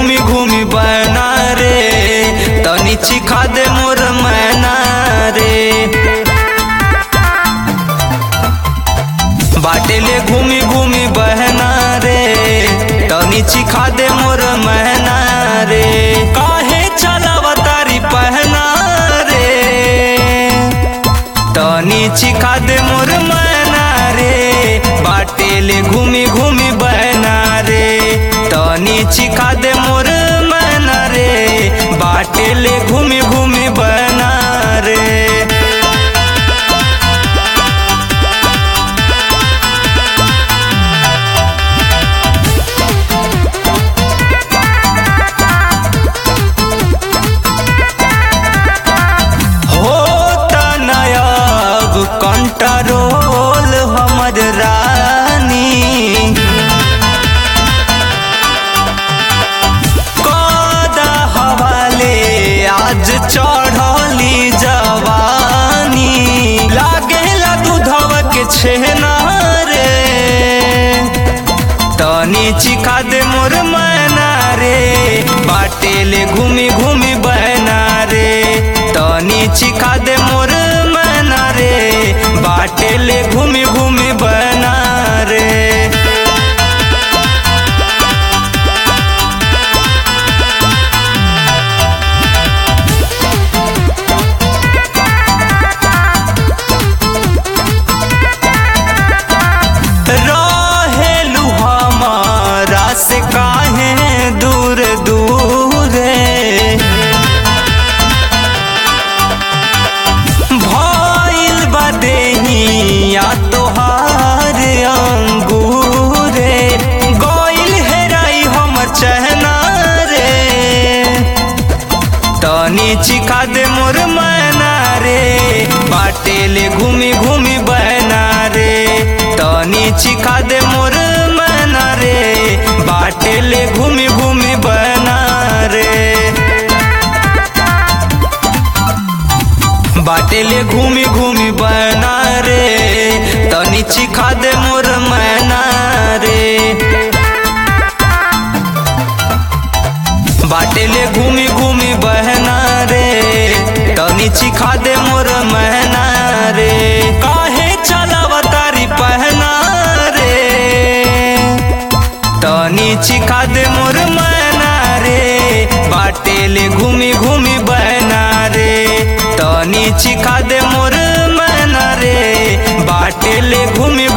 घूमी घूमी बना रे तनी चिखा दे मोर मैना रे। बाटेले घूमी घूमी बहना रे तनी चिखा दे मोर मैना रे। काहे चलावा तारी पहना रे तनी चिखा दे मोर मैना रे। बाटेले घूमी घूमी बहना रे तनी चिखा दे मोर मैना रे। बाटेले घूमी घूमी बहना रे। कंट्रोल हमर रानी कदा हवाले आज चढ़ली जवानी। लागेला दूधव के छेना रे तनी चिखा दे मोर मैना रे। बाटेले घूमी घूमी बहना रे तनी चिखा दे मोर मैना रे। बाटेले घूमी घूमी बना रे। रहेलू हमारा से काहे दूर दूर देहिया तोहार अंगूरे। गोइल हेराई हमर चहना रे तनी चिखा दे मोर मैना रे। बाटेले घूमी घूमी बहना रे तनी चिखा दे मोर मैना रे। बाटेले घूमी घूमी बहना रे। बाटेले घूमी घूमी बना रे तनी चिखा दे मोर मैना रे। बाटेले घूमी घूमी बहना रे तनी चिखा दे मोर मैना रे। काहे चलावा तारी पहना रे तनी चिखा दे मोर मैना रे। बाटेले घूमी घूमी बहना रे तनी चिखा दे मोर मैना रे। बाटेले घूमी